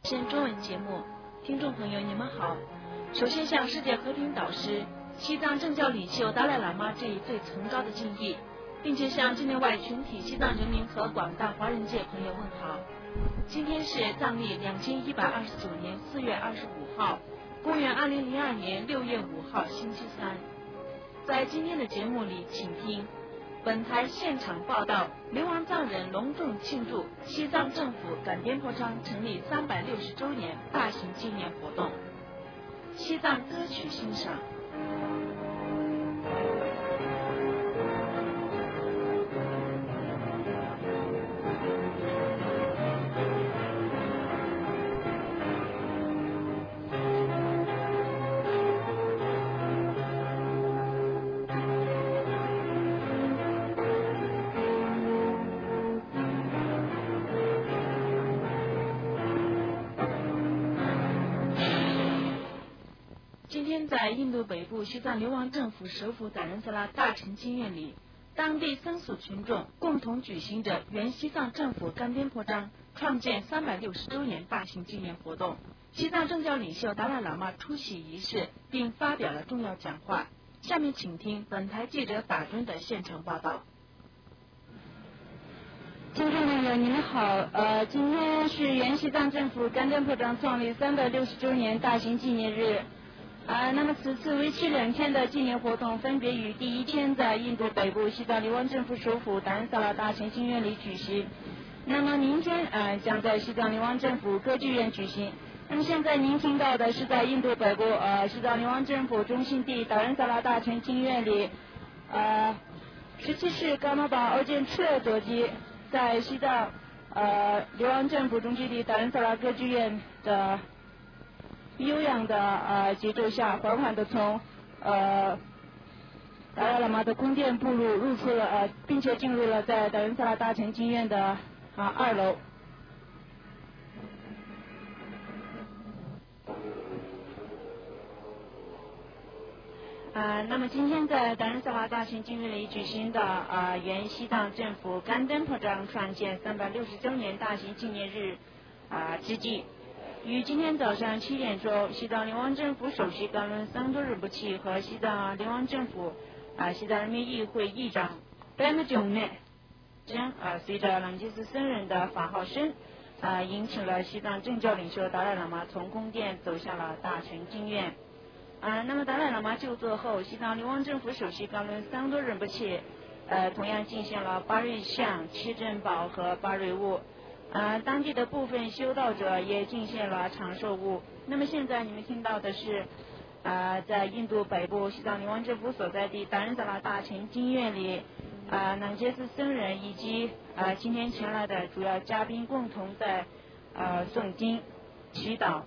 中文节目，听众朋友你们好。首先向世界和平导师、西藏政教领袖达赖喇嘛致以最崇高的敬意，并且向境内外全体西藏人民和广大华人界朋友问好。今天是藏历2129年4月25号，公元2002年6月5号，星期三。在今天的节目里，请听本台现场报道流亡藏人隆重庆祝西藏政府感颠破章成立360周年大型纪念活动。西藏歌曲欣赏。今天在印度北部西藏流亡政府首府达仁萨拉大臣经院里，当地僧俗群众共同举行着原西藏政府感颠破章创建360周年大型纪念活动。西藏政教领袖达赖喇嘛出席仪式并发表了重要讲话。下面请听本台记者打针的现场报道。 听众朋友，你们好。今天是原西藏政府感颠破章创立360周年大型纪念日。那么此次为期2天的纪念活动分别于第一天在印度北部西藏流亡政府首府达仁萨拉大臣经院里举行，那么明天将在西藏流亡政府歌剧院举行。那么现在您听到的是在印度北部西藏流亡政府中心地达仁萨拉大臣经院里17世噶玛巴奥坚赤勒佐吉在西藏流亡政府中心地达仁萨拉歌剧院的悠扬的节奏下，缓缓地从达赖喇嘛的宫殿步入出了并且进入了在达仁萨拉大臣经院的2楼。那么今天在达仁萨拉大臣经院里举行的原西藏政府感颠破章创建360周年大型纪念日之际，于今天早上7点钟，西藏流亡政府首席干伦桑多日布齐和西藏流亡政府西藏人民议会议长白木炯呢将随着朗吉斯僧人的法号声迎请了西藏政教领袖达赖喇嘛从宫殿走向了大臣经院。那么达赖喇嘛就座后，西藏流亡政府首席干伦桑多日布齐同样进行了巴瑞相、七珍宝和巴瑞物。当地的部分修道者也进献了长寿物。那么现在你们听到的是在印度北部西藏流亡政府所在地达仁萨拉大臣经院里朗杰斯僧人以及今天前来的主要嘉宾共同在诵经祈祷。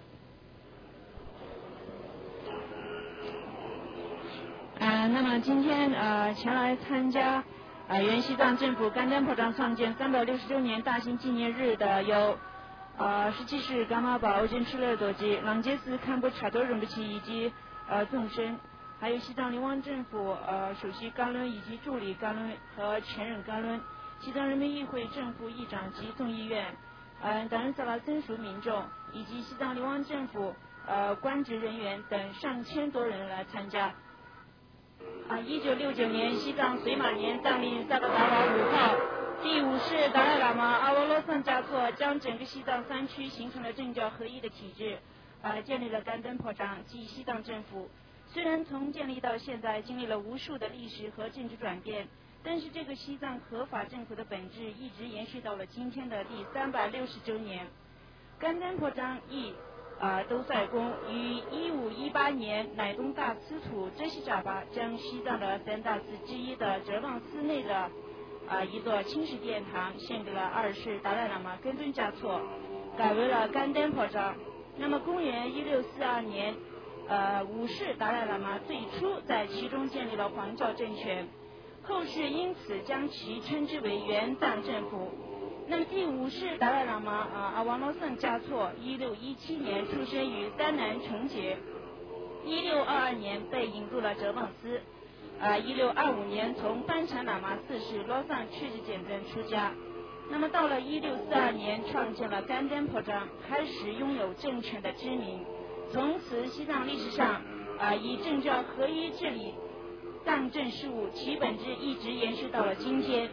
那么今天前来参加原西藏政府感颠破章创建360周年大型纪念日的有17世噶玛巴奥坚赤勒佐吉、朗杰斯堪布查多仁布齐以及众生，还有西藏流亡政府首席干伦以及助理干伦和前任干伦，西藏人民议会正副议长及众议院达仁萨拉僧俗民众以及西藏流亡政府官职人员等上千多人来参加。1969年西藏随马年藏历萨克达瓦5号，第5世达赖喇嘛阿沃罗桑嘉措将整个西藏3区形成了政教合一的体制，建立了感颠破章即西藏政府。虽然从建立到现在经历了无数的历史和政治转变，但是这个西藏合法政府的本质一直延续到了今天的第360周年。感颠破章意都赛公于1518年乃东大司土遮西扎巴将西藏的3大寺之一的哲蚌寺内的一座清室殿堂献给了2世达赖喇嘛根敦嘉措，改为了感颠破章。那么公元1642年5世达赖喇嘛最初在其中建立了黄教政权，后世因此将其称之为原藏政府。那么第5世达赖喇嘛阿旺罗僧嘉措1617年出生于丹南城杰，1622年被引入了哲蚌寺，1625年从班禅喇嘛4世罗桑赤吉简真出家， 那么到了1642年，创建了甘丹破章，开始拥有政权的知名。从此，西藏历史上以政教合一治理藏政事务，其本质一直延续到了今天。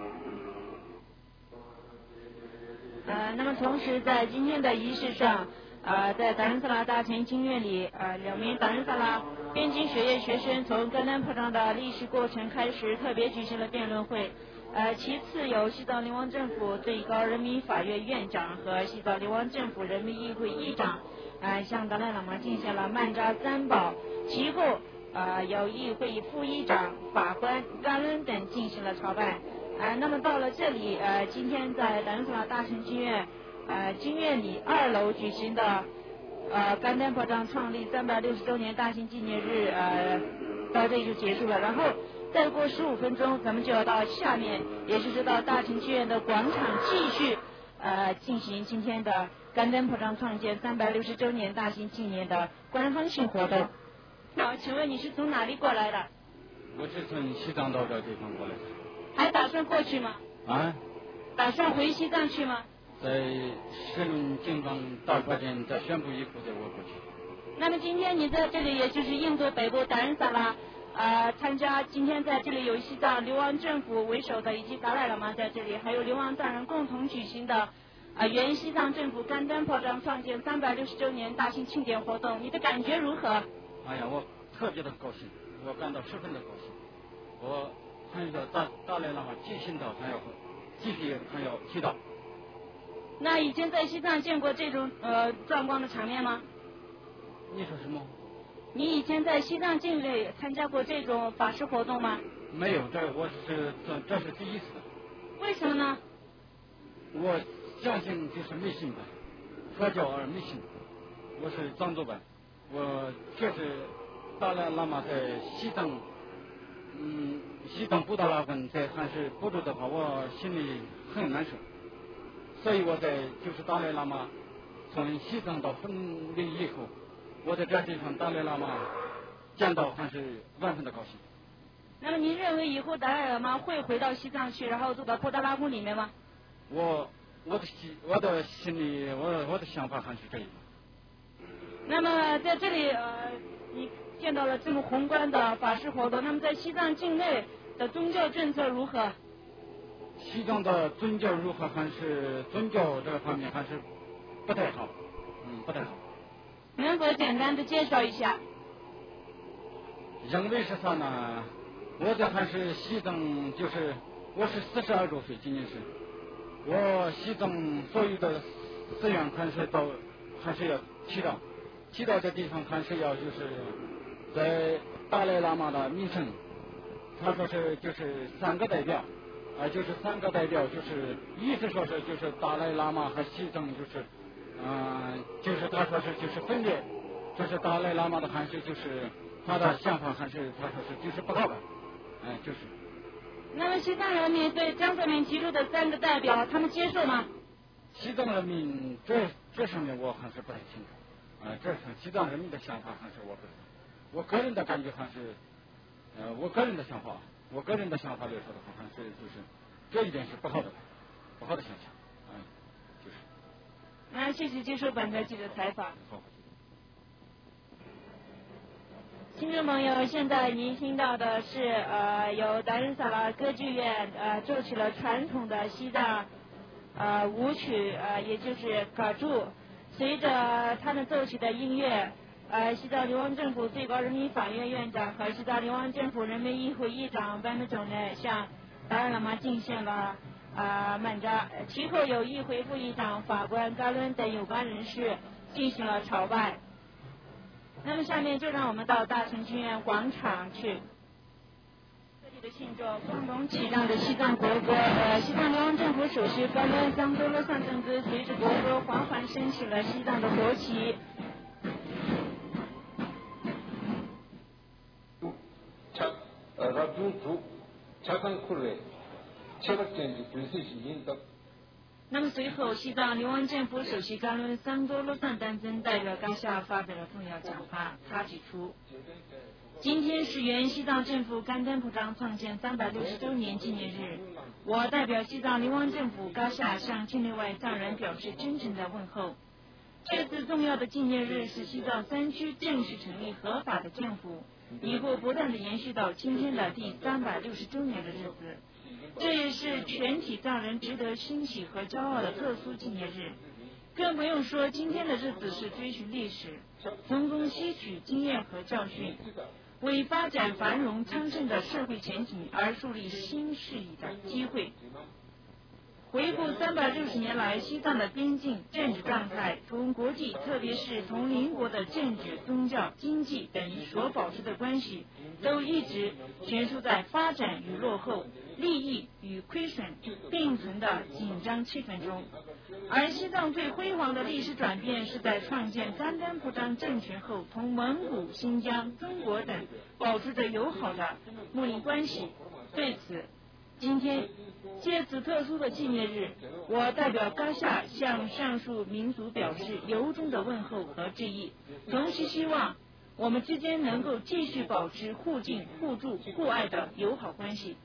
那么同时在今天的仪式上，在达仁萨拉大臣经院里，2名达仁萨拉边境学院学生从甘丹破章的历史过程开始，特别举行了辩论会。其次由西藏流亡政府最高人民法院院长和西藏流亡政府人民议会议长向达赖喇嘛进行了曼扎三宝，其后由议会副议长、法官、甘伦等进行了朝拜。那么到了这里，今天在达仁萨拉大臣经院经院里2楼举行的甘丹破章创立360周年大型纪念日到这里就结束了。然后再过15分钟，咱们就要到下面，也就是到大臣剧院的广场继续进行今天的甘丹破章创建360周年大型纪念的官方性活动。好，请问你是从哪里过来的？ 我是从西藏到这地方过来的。 还打算过去吗？打算回西藏去吗？ 在石龙警方大法院在宣布以后再我过去。 那么今天你在这里，也就是印度北部达仁萨拉参加今天在这里有西藏流亡政府为首的，以及达赖喇嘛在这里，还有流亡藏人共同举行的原西藏政府甘丹破章创建360周年大型庆典活动，你的感觉如何？ 哎呀，我特别的高兴，我感到十分的高兴。我很想达赖喇嘛继续还要祈祷。 那以前在西藏见过这种壮观的场面吗？ 你说什么？ 你以前在西藏境内参加过这种法事活动吗？ 没有，这是第一次。 为什么呢？ 我相信就是迷信吧，佛教而迷信。我是藏族吧，我确实达赖喇嘛在西藏布达拉宫在还是不住的话，我心里很难受。所以我在就是达赖喇嘛从西藏到分离以后，我在这地方达赖喇嘛见到还是万分的高兴。 那么您认为以后达赖喇嘛会回到西藏去，然后住到布达拉宫里面吗？ 我的心里我的想法还是这样。 那么在这里你见到了这么宏观的法事活动，那么在西藏境内的宗教政策如何？ 西藏的宗教如何？还是宗教这个方面还是不太好，不太好。 能否简单的介绍一下？ 因为是啥呢？我这还是西藏，就是我是42周岁，今年是。我西藏所有的寺院还是要祈祷这地方还是要就是在达赖喇嘛的名称，他说是就是3个代表。就是3个代表，就是意思说是就是达赖喇嘛和西藏就是他说是就是分裂，就是达赖喇嘛的还是就是他的想法还是他说是就是不好的，就是。 那么西藏人民对江泽民提出的3个代表，他们接受吗？ 西藏人民这上面我还是不太清楚，这是西藏人民的想法还是我不知道，我个人的感觉还是，我个人的想法来说的话，还是就是这一点是不好的现象，就是。 那谢谢接受本台记者采访。 好。 听众朋友，现在您听到的是由达仁萨拉歌剧院奏起了传统的西藏舞曲也就是嘎柱，随着他们奏起的音乐，西藏流亡政府最高人民法院院长和西藏流亡政府人民议会议长班德总呢向达赖喇嘛进献了曼扎，其后有议会副议长、法官、嘎伦等有关人士进行了朝拜。那么下面就让我们到大臣剧院广场去。这里的信众共同齐唱着西藏国歌，西藏流亡政府首席官员桑多罗桑登兹随着国歌缓缓升起了西藏的国旗。 라뷰투 차상쿨레 체력전지 불시시 인덕 那么随后，西藏流亡政府首席干伦桑多洛桑丹增代表冈夏发表了重要讲话。他指出，今天是原西藏政府甘丹普章创建360周年纪念日，我代表西藏流亡政府冈夏向境内外藏人表示真诚的问候。这次重要的纪念日是西藏3区正式成立合法的政府，以后不断的延续到今天的第360周年的日子。这也是全体藏人值得欣喜和骄傲的特殊纪念日，更不用说今天的日子是追寻历史，从中吸取经验和教训，为发展繁荣昌盛的社会前景而树立新事宜的机会。回顾360年来西藏的边境政治状态，从国际特别是同邻国的政治、宗教、经济等所保持的关系，都一直悬殊在发展与落后、利益与亏损并存的紧张气氛中。而西藏最辉煌的历史转变是在创建甘丹普章政权后，同蒙古、新疆、中国等保持着友好的睦邻关系。对此，今天借此特殊的纪念日，我代表冈夏向上述民族表示由衷的问候和致意，同时希望我们之间能够继续保持互敬、互助、互爱的友好关系。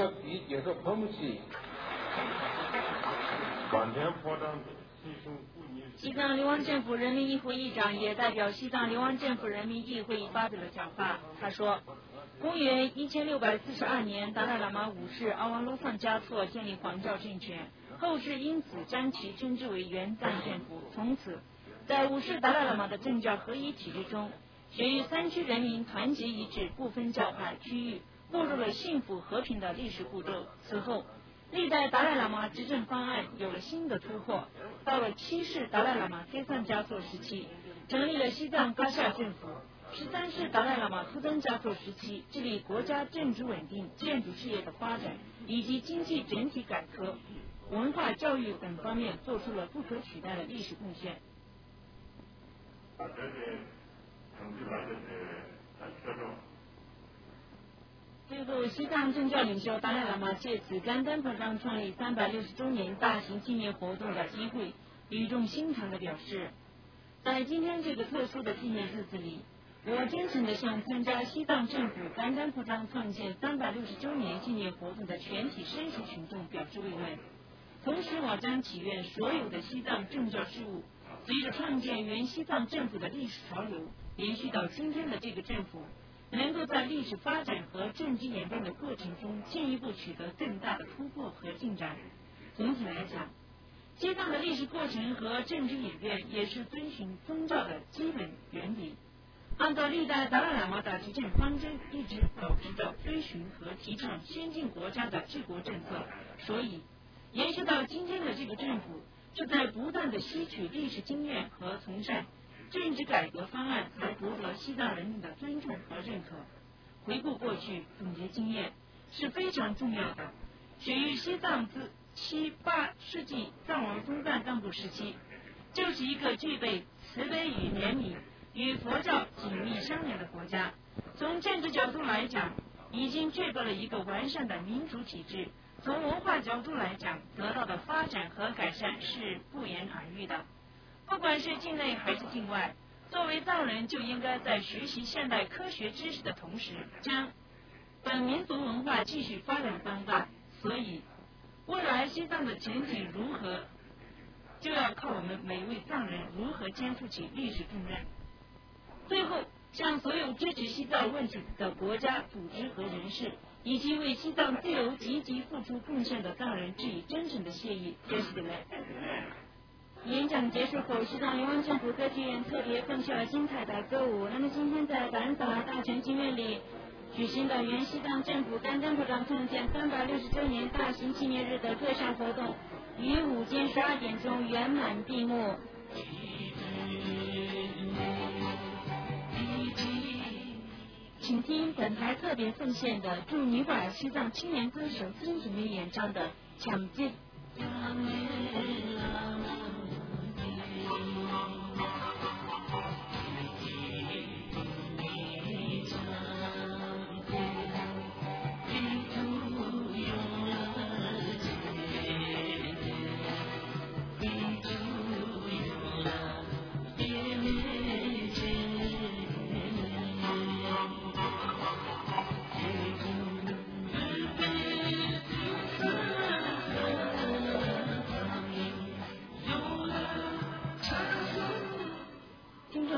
西藏流亡政府人民议会议长也代表西藏流亡政府人民议会发表了讲话。他说，公元1642年，达赖喇嘛五世阿旺洛桑嘉措建立黄教政权，后世因此将其称之为原藏政府。从此，在五世达赖喇嘛的政教合一体制中，学于3区人民团结一致，不分教派区域，步入了幸福和平的历史步骤。此后，历代达赖喇嘛执政方案有了新的突破。到了7世达赖喇嘛开桑嘉措时期，成立了西藏冈夏政府。13世达赖喇嘛图登嘉措时期，致力国家政治稳定、建筑事业的发展以及经济整体改革、文化教育等方面做出了不可取代的历史贡献。最后，西藏政教领袖达赖喇嘛借此甘丹普章创立360周年大型纪念活动的机会，语重心长地表示，在今天这个特殊的纪念日子里，我真诚地向参加西藏政府甘丹普章创建360周年纪念活动的全体绅士群众表示慰问。同时，我将祈愿所有的西藏政教事务，随着创建原西藏政府的历史潮流，延续到今天的这个政府，能够在历史发展和政治演变的过程中进一步取得更大的突破和进展。总体来讲，西藏的历史过程和政治演变也是遵循宗教的基本原理，按照历代达赖喇嘛的执政方针，一直保持着追寻和提倡先进国家的治国政策，所以延续到今天的这个政府是在不断的吸取历史经验和从善政治改革方案，才夺得西藏人民的尊重和认可。回顾过去，总结经验是非常重要的。学于西藏自7、8世纪藏王宗赞干部时期，就是一个具备慈悲与怜悯与佛教紧密相连的国家。从政治角度来讲，已经具备了一个完善的民主体制；从文化角度来讲，得到的发展和改善是不言而喻的。不管是境内还是境外，作为藏人就应该在学习现代科学知识的同时，将本民族文化继续发展壮大。所以，未来西藏的前景如何，就要靠我们每一位藏人如何肩负起历史重任。最后，向所有支持西藏问题的国家、组织和人士，以及为西藏自由积极付出贡献的藏人致以真诚的谢意。谢谢你们。演讲结束后，西藏流亡政府歌剧院特别奉献了精彩的歌舞。那么今天在达仁萨拉大全经院里举行的原西藏政府甘丹普章创建360周年大型纪念日的各项活动，于午间12点钟圆满闭幕。请听本台特别奉献的驻尼泊尔西藏青年歌手曾子明演唱的《抢劫》。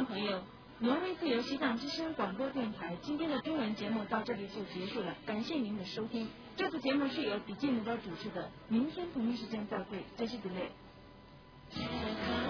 众朋友，挪威自由西藏之声广播电台今天的中文节目到这里就结束了，感谢您的收听。这次节目是由比基尼的主持的，明天同一时间再会，这是 delay。